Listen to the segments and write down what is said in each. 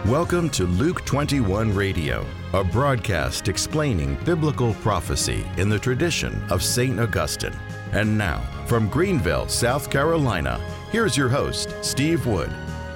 Welcome to Luke 21 Radio, a broadcast explaining biblical prophecy in the tradition of St. Augustine. And now, from Greenville, South Carolina, here's your host, Steve Wood.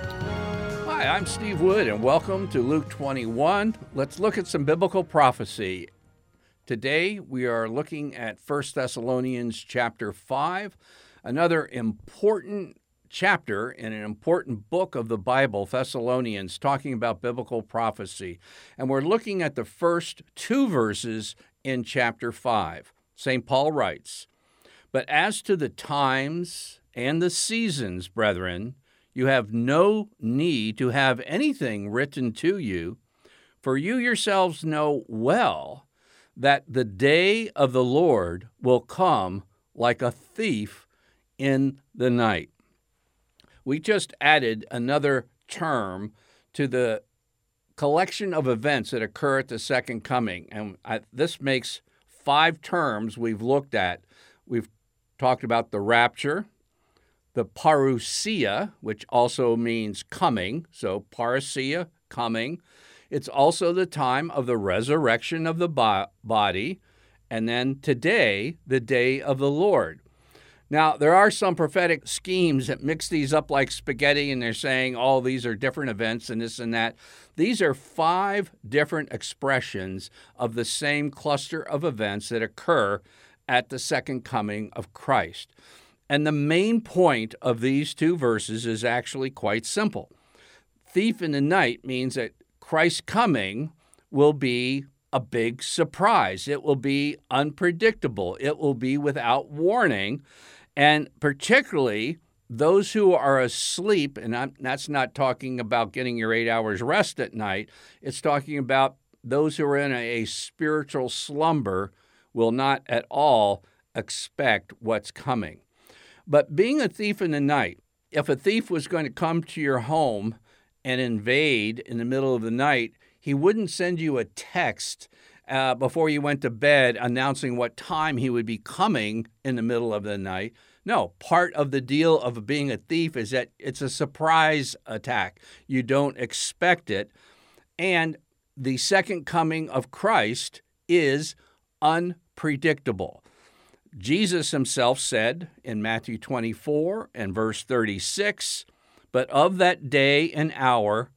Hi, I'm Steve Wood, and welcome to Luke 21. Let's look at some biblical prophecy. Today, we are looking at 1 Thessalonians chapter 5, another important chapter in an important book of the Bible, Thessalonians, talking about biblical prophecy. And we're looking at the first two verses in chapter 5. St. Paul writes, "But as to the times and the seasons, brethren, you have no need to have anything written to you, for you yourselves know well that the day of the Lord will come like a thief in the night." We just added another term to the collection of events that occur at the second coming. And this makes 5 terms we've looked at. We've talked about the rapture, the parousia, which also means coming. So parousia, coming. It's also the time of the resurrection of the body. And then today, the day of the Lord. Now, there are some prophetic schemes that mix these up like spaghetti, and they're saying, oh, these are different events and this and that. These are 5 different expressions of the same cluster of events that occur at the second coming of Christ. And the main point of these 2 verses is actually quite simple. Thief in the night means that Christ's coming will be a big surprise. It will be unpredictable. It will be without warning. And particularly those who are asleep, and that's not talking about getting your 8 hours rest at night, it's talking about those who are in a spiritual slumber will not at all expect what's coming. But being a thief in the night, if a thief was going to come to your home and invade in the middle of the night, he wouldn't send you a text before you went to bed announcing what time he would be coming in the middle of the night. No, part of the deal of being a thief is that it's a surprise attack. You don't expect it. And the second coming of Christ is unpredictable. Jesus himself said in Matthew 24 and verse 36, "But of that day and hour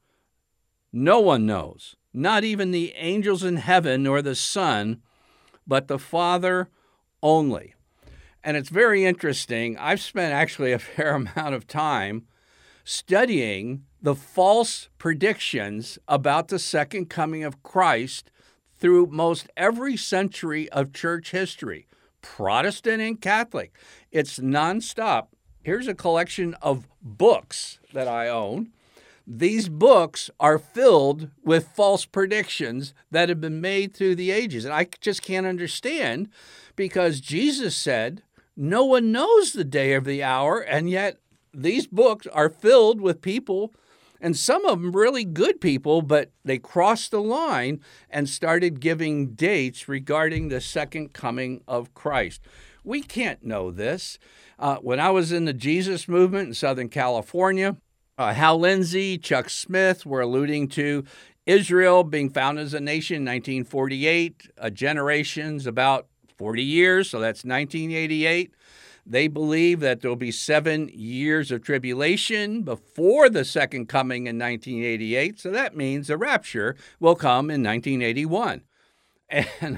no one knows, not even the angels in heaven nor the Son, but the Father only." And it's very interesting. I've spent actually a fair amount of time studying the false predictions about the second coming of Christ through most every century of church history, Protestant and Catholic. It's nonstop. Here's a collection of books that I own. These books are filled with false predictions that have been made through the ages. And I just can't understand, because Jesus said, no one knows the day or the hour, and yet these books are filled with people, and some of them really good people, but they crossed the line and started giving dates regarding the second coming of Christ. We can't know this. When I was in the Jesus movement in Southern California, Hal Lindsey, Chuck Smith were alluding to Israel being founded as a nation in 1948, generations about 40 years, so that's 1988. They believe that there'll be 7 years of tribulation before the second coming in 1988, so that means the rapture will come in 1981. And,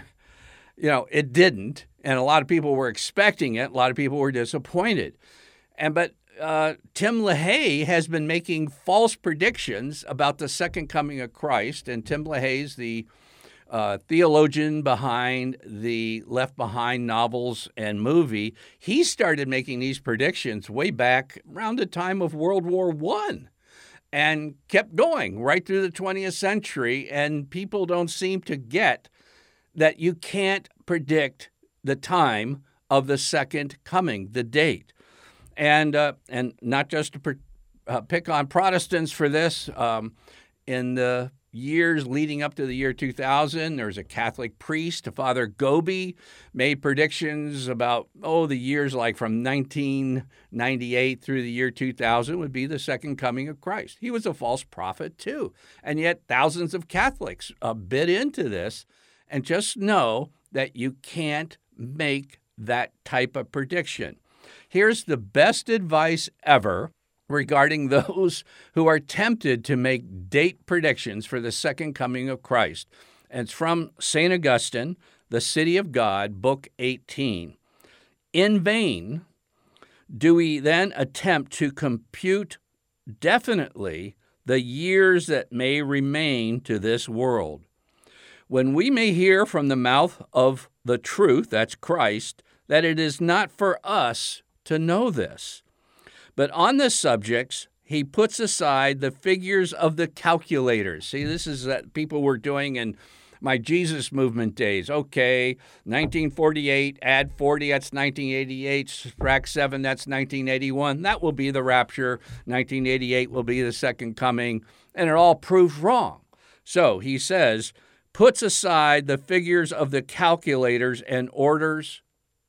it didn't, and a lot of people were expecting it. A lot of people were disappointed. But Tim LaHaye has been making false predictions about the second coming of Christ, and Tim LaHaye's the theologian behind the Left Behind novels and movie. He started making these predictions way back around the time of World War I and kept going right through the 20th century, and people don't seem to get that you can't predict the time of the second coming, the date. And not just to pick on Protestants for this, in the years leading up to the year 2000, there's a Catholic priest, Father Gobi, made predictions about, the years like from 1998 through the year 2000 would be the second coming of Christ. He was a false prophet too. And yet thousands of Catholics bit into this. And just know that you can't make that type of prediction. Here's the best advice ever regarding those who are tempted to make date predictions for the second coming of Christ. And it's from St. Augustine, The City of God, Book 18. In vain do we then attempt to compute definitely the years that may remain to this world, when we may hear from the mouth of the truth, that's Christ, that it is not for us to know this. But on the subjects, he puts aside the figures of the calculators. See, this is that people were doing in my Jesus movement days. Okay, 1948, add 40, that's 1988, subtract 7, that's 1981. That will be the rapture. 1988 will be the second coming, and it all proves wrong. So he says, puts aside the figures of the calculators and orders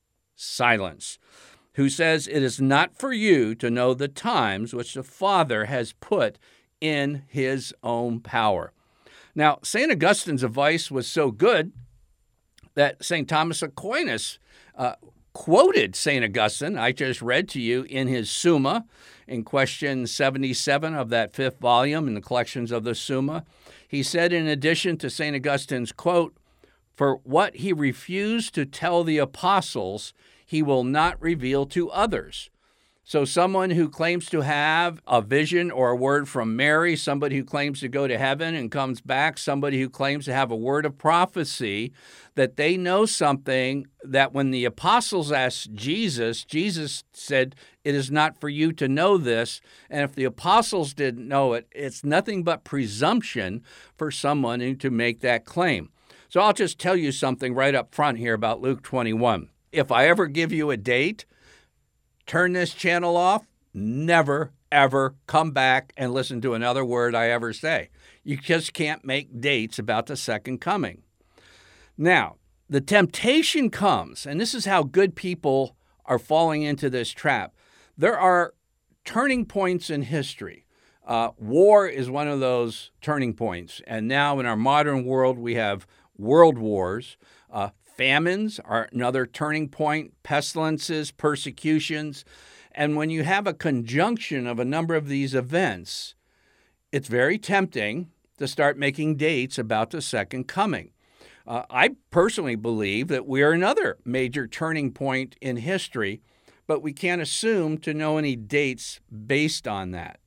silence, who says it is not for you to know the times which the Father has put in his own power. Now, St. Augustine's advice was so good that St. Thomas Aquinas quoted St. Augustine. I just read to you in his Summa, in question 77 of that 5th volume in the collections of the Summa. He said, in addition to St. Augustine's quote, "For what he refused to tell the apostles, he will not reveal to others." So someone who claims to have a vision or a word from Mary, somebody who claims to go to heaven and comes back, somebody who claims to have a word of prophecy, that they know something that when the apostles asked Jesus, Jesus said, it is not for you to know this. And if the apostles didn't know it, it's nothing but presumption for someone to make that claim. So I'll just tell you something right up front here about Luke 21. If I ever give you a date, turn this channel off, never, ever come back and listen to another word I ever say. You just can't make dates about the second coming. Now, the temptation comes, and this is how good people are falling into this trap. There are turning points in history. War is one of those turning points. And now in our modern world, we have world wars. Famines are another turning point, pestilences, persecutions. And when you have a conjunction of a number of these events, it's very tempting to start making dates about the second coming. I personally believe that we are another major turning point in history, but we can't assume to know any dates based on that.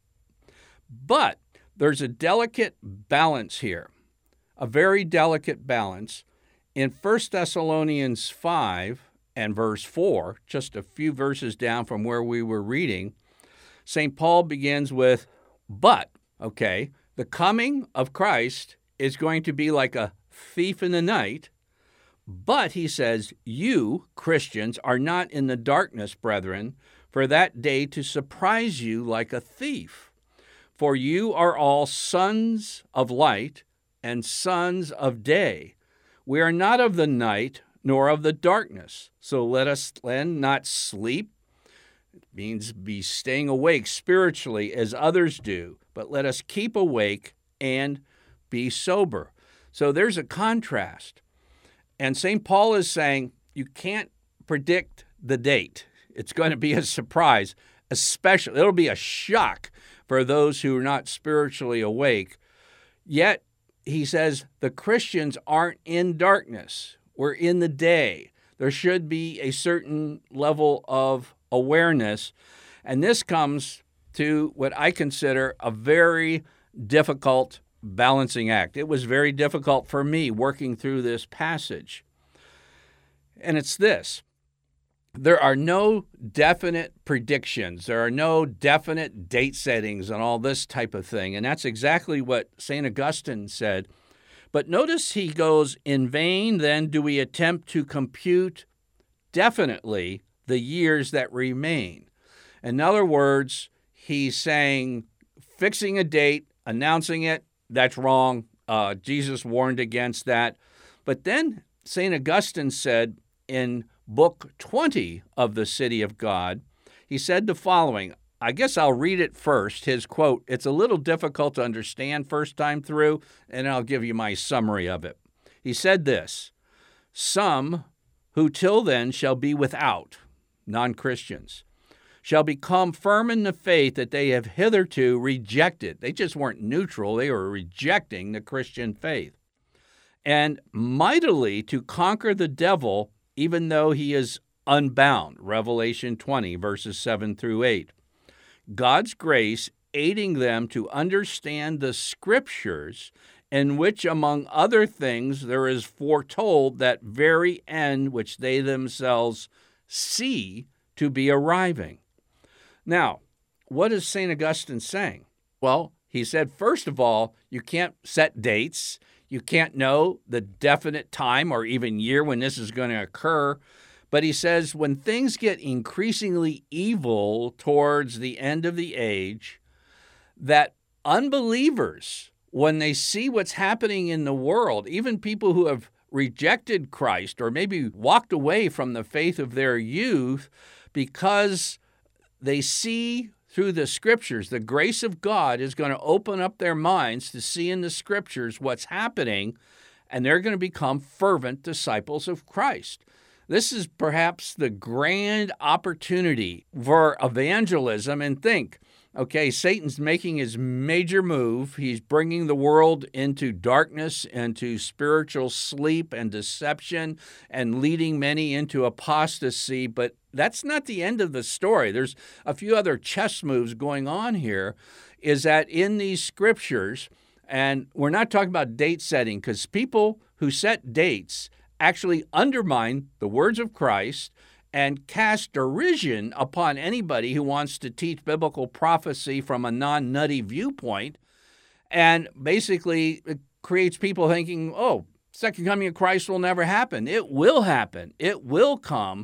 But there's a delicate balance here, a very delicate balance. In 1 Thessalonians 5 and verse 4, just a few verses down from where we were reading, St. Paul begins with, but, the coming of Christ is going to be like a thief in the night, but, he says, you, Christians, are not in the darkness, brethren, for that day to surprise you like a thief. For you are all sons of light and sons of day. We are not of the night, nor of the darkness. So let us then not sleep. It means be staying awake spiritually as others do, but let us keep awake and be sober. So there's a contrast. And St. Paul is saying you can't predict the date. It's going to be a surprise, especially, it'll be a shock for those who are not spiritually awake. Yet, he says the Christians aren't in darkness. We're in the day. There should be a certain level of awareness. And this comes to what I consider a very difficult balancing act. It was very difficult for me working through this passage. And it's this. There are no definite predictions. There are no definite date settings and all this type of thing. And that's exactly what St. Augustine said. But notice he goes, in vain then do we attempt to compute definitely the years that remain. In other words, he's saying fixing a date, announcing it, that's wrong. Jesus warned against that. But then St. Augustine said in Book 20 of the City of God, he said the following. I guess I'll read it first, his quote. It's a little difficult to understand first time through, and I'll give you my summary of it. He said this, "Some who till then shall be without, non-Christians, shall become firm in the faith that they have hitherto rejected." They just weren't neutral, they were rejecting the Christian faith. "And mightily to conquer the devil, even though he is unbound." Revelation 20, verses 7 through 8. God's grace aiding them to understand the Scriptures, in which, among other things, there is foretold that very end which they themselves see to be arriving. Now, what is St. Augustine saying? Well, he said, first of all, you can't set dates. You can't know the definite time or even year when this is going to occur. But he says when things get increasingly evil towards the end of the age, that unbelievers, when they see what's happening in the world, even people who have rejected Christ or maybe walked away from the faith of their youth because they see through the Scriptures, the grace of God is going to open up their minds to see in the Scriptures what's happening, and they're going to become fervent disciples of Christ. This is perhaps the grand opportunity for evangelism. And think, okay, Satan's making his major move. He's bringing the world into darkness, into spiritual sleep and deception, and leading many into apostasy. But that's not the end of the story. There's a few other chess moves going on here, is that in these Scriptures, and we're not talking about date setting, because people who set dates actually undermine the words of Christ and cast derision upon anybody who wants to teach biblical prophecy from a non-nutty viewpoint, and basically it creates people thinking, oh, second coming of Christ will never happen. It will happen. It will come.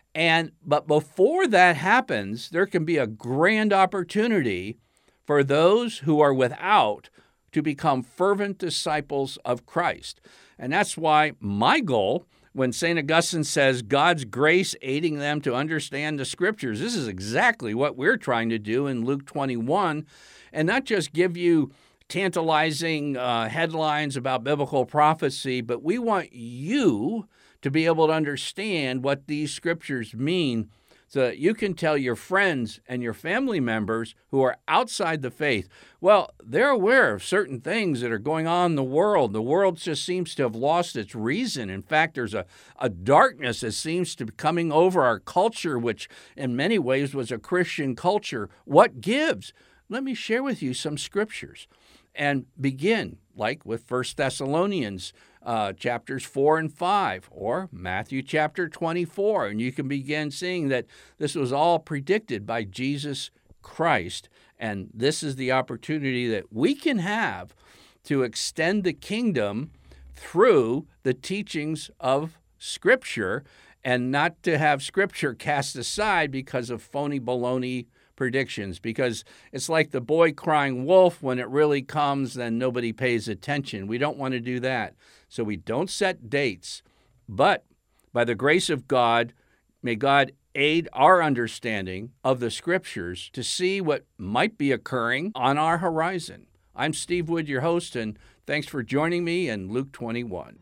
But before that happens, there can be a grand opportunity for those who are without to become fervent disciples of Christ. And that's why my goal, when St. Augustine says God's grace aiding them to understand the Scriptures, this is exactly what we're trying to do in Luke 21, and not just give you tantalizing headlines about biblical prophecy, but we want you to be able to understand what these Scriptures mean so that you can tell your friends and your family members who are outside the faith, well, they're aware of certain things that are going on in the world. The world just seems to have lost its reason. In fact, there's a darkness that seems to be coming over our culture, which in many ways was a Christian culture. What gives? Let me share with you some Scriptures and begin, like with 1 Thessalonians chapters 4 and 5, or Matthew chapter 24, and you can begin seeing that this was all predicted by Jesus Christ, and this is the opportunity that we can have to extend the kingdom through the teachings of Scripture, and not to have Scripture cast aside because of phony baloney predictions, because it's like the boy crying wolf. When it really comes, then nobody pays attention. We don't want to do that. So we don't set dates, but by the grace of God, may God aid our understanding of the Scriptures to see what might be occurring on our horizon. I'm Steve Wood, your host, and thanks for joining me in Luke 21.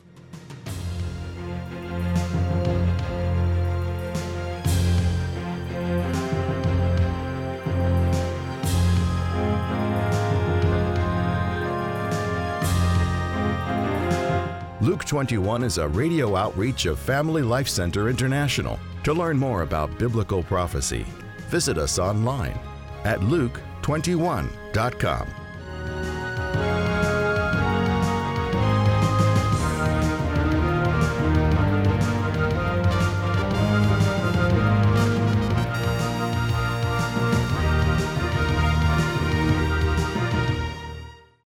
Luke 21 is a radio outreach of Family Life Center International. To learn more about biblical prophecy, visit us online at luke21.com.